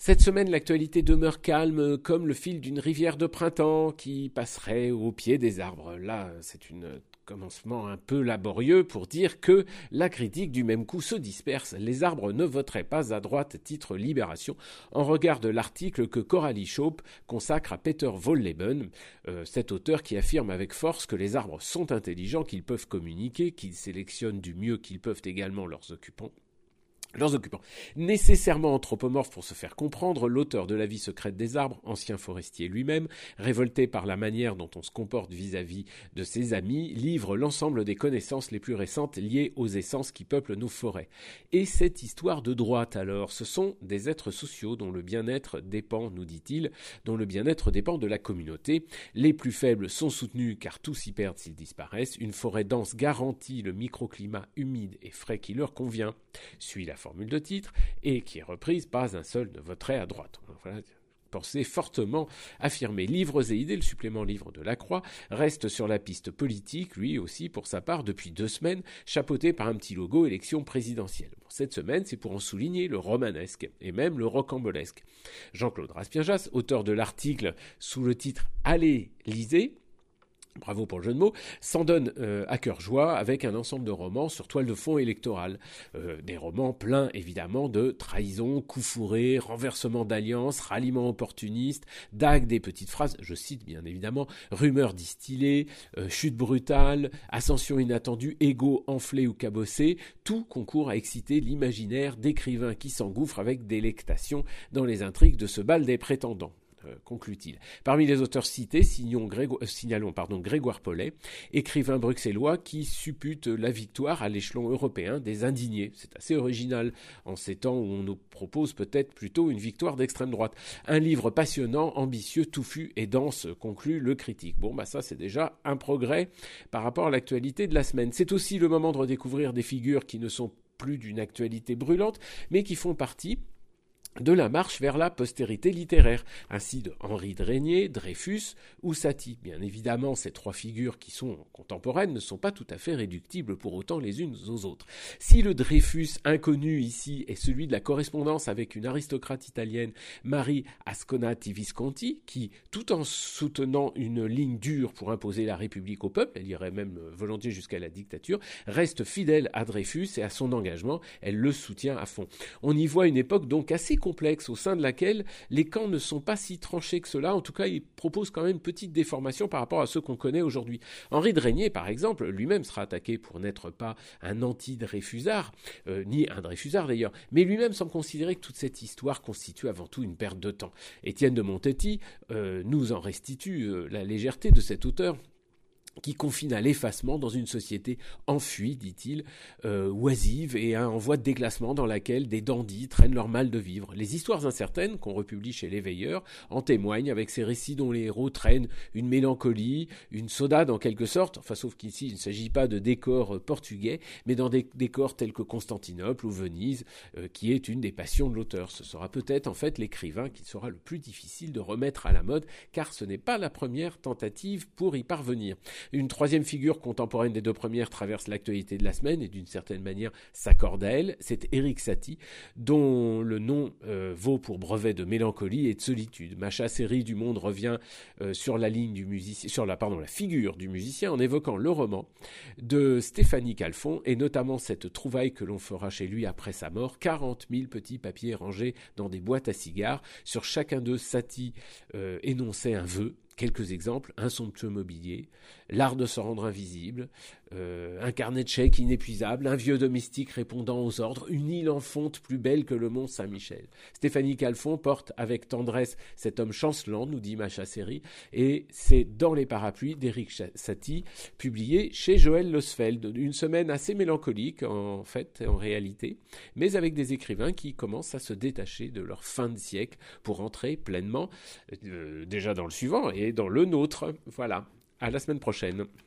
Cette semaine, l'actualité demeure calme comme le fil d'une rivière de printemps qui passerait au pied des arbres. Là, c'est un commencement un peu laborieux pour dire que la critique du même coup se disperse. Les arbres ne voteraient pas à droite, titre Libération, en regard de l'article que Coralie Schaup consacre à Peter Wohlleben, cet auteur qui affirme avec force que les arbres sont intelligents, qu'ils peuvent communiquer, qu'ils sélectionnent du mieux qu'ils peuvent également leurs occupants. Nécessairement anthropomorphe pour se faire comprendre, l'auteur de La vie secrète des arbres, ancien forestier lui-même, révolté par la manière dont on se comporte vis-à-vis de ses amis, livre l'ensemble des connaissances les plus récentes liées aux essences qui peuplent nos forêts. Et cette histoire de droite alors, ce sont des êtres sociaux dont le bien-être dépend, nous dit-il, dont le bien-être dépend de la communauté. Les plus faibles sont soutenus car tous y perdent s'ils disparaissent. Une forêt dense garantit le microclimat humide et frais qui leur convient, suit la formule de titre, et qui est reprise, pas un seul ne voterait à droite. Voilà, pensée fortement affirmée. Livres et idées, le supplément livre de la Croix, reste sur la piste politique, lui aussi pour sa part, depuis 2 semaines, chapeauté par un petit logo élection présidentielle. Bon, cette semaine, c'est pour en souligner le romanesque, et même le rocambolesque. Jean-Claude Raspiajas, auteur de l'article sous le titre « Allez, lisez », bravo pour le jeu de mots, s'en donne à cœur joie avec un ensemble de romans sur toile de fond électorale. Des romans pleins évidemment de trahison, coups fourrés, renversement d'alliances, ralliements opportunistes, dagues des petites phrases, je cite bien évidemment, rumeurs distillées, chute brutale, ascension inattendue, égo enflé ou cabossé, tout concourt à exciter l'imaginaire d'écrivains qui s'engouffrent avec délectation dans les intrigues de ce bal des prétendants. Conclut-il. Parmi les auteurs cités, signalons Grégoire Pollet, écrivain bruxellois qui suppute la victoire à l'échelon européen des indignés. C'est assez original en ces temps où on nous propose peut-être plutôt une victoire d'extrême droite. Un livre passionnant, ambitieux, touffu et dense, conclut le critique. Bon, ça c'est déjà un progrès par rapport à l'actualité de la semaine. C'est aussi le moment de redécouvrir des figures qui ne sont plus d'une actualité brûlante, mais qui font partie de la marche vers la postérité littéraire, ainsi de Henri Dreynier, Dreyfus ou Satie. Bien évidemment, ces 3 figures qui sont contemporaines ne sont pas tout à fait réductibles pour autant les unes aux autres. Si le Dreyfus inconnu ici est celui de la correspondance avec une aristocrate italienne, Marie Asconati Visconti, qui, tout en soutenant une ligne dure pour imposer la République au peuple, elle irait même volontiers jusqu'à la dictature, reste fidèle à Dreyfus et à son engagement, elle le soutient à fond. On y voit une époque donc assez complexe au sein de laquelle les camps ne sont pas si tranchés que cela. En tout cas, il propose quand même une petite déformation par rapport à ceux qu'on connaît aujourd'hui. Henri Dreynier, par exemple, lui-même sera attaqué pour n'être pas un anti-Dreyfusard, ni un Dreyfusard d'ailleurs, mais lui-même semble considérer que toute cette histoire constitue avant tout une perte de temps. Étienne de Montetti nous en restitue la légèreté de cet auteur qui confine à l'effacement dans une société enfuie, dit-il, oisive et en voie de déclassement dans laquelle des dandys traînent leur mal de vivre. Les histoires incertaines qu'on republie chez Les Veilleurs en témoignent avec ces récits dont les héros traînent une mélancolie, une saudade en quelque sorte, enfin sauf qu'ici il ne s'agit pas de décors portugais, mais dans des décors tels que Constantinople ou Venise, qui est une des passions de l'auteur. Ce sera peut-être en fait l'écrivain qui sera le plus difficile de remettre à la mode, car ce n'est pas la première tentative pour y parvenir. Une troisième figure contemporaine des 2 premières traverse l'actualité de la semaine et d'une certaine manière s'accorde à elle, c'est Éric Satie, dont le nom vaut pour brevet de mélancolie et de solitude. Macha Seri du Monde revient sur la ligne du musicien, sur la figure du musicien en évoquant le roman de Stéphanie Calfon et notamment cette trouvaille que l'on fera chez lui après sa mort, 40 000 petits papiers rangés dans des boîtes à cigares. Sur chacun d'eux, Satie énonçait un vœu. Quelques exemples, un somptueux mobilier, l'art de se rendre invisible, un carnet de chèques inépuisable, un vieux domestique répondant aux ordres, une île en fonte plus belle que le mont Saint-Michel. Stéphanie Calfon porte avec tendresse cet homme chancelant, nous dit Macha Seri, et c'est Dans les parapluies d'Éric Satie, publié chez Joël Losfeld. Une semaine assez mélancolique en fait, en réalité, mais avec des écrivains qui commencent à se détacher de leur fin de siècle pour entrer pleinement déjà dans le suivant et dans le nôtre. Voilà, à la semaine prochaine.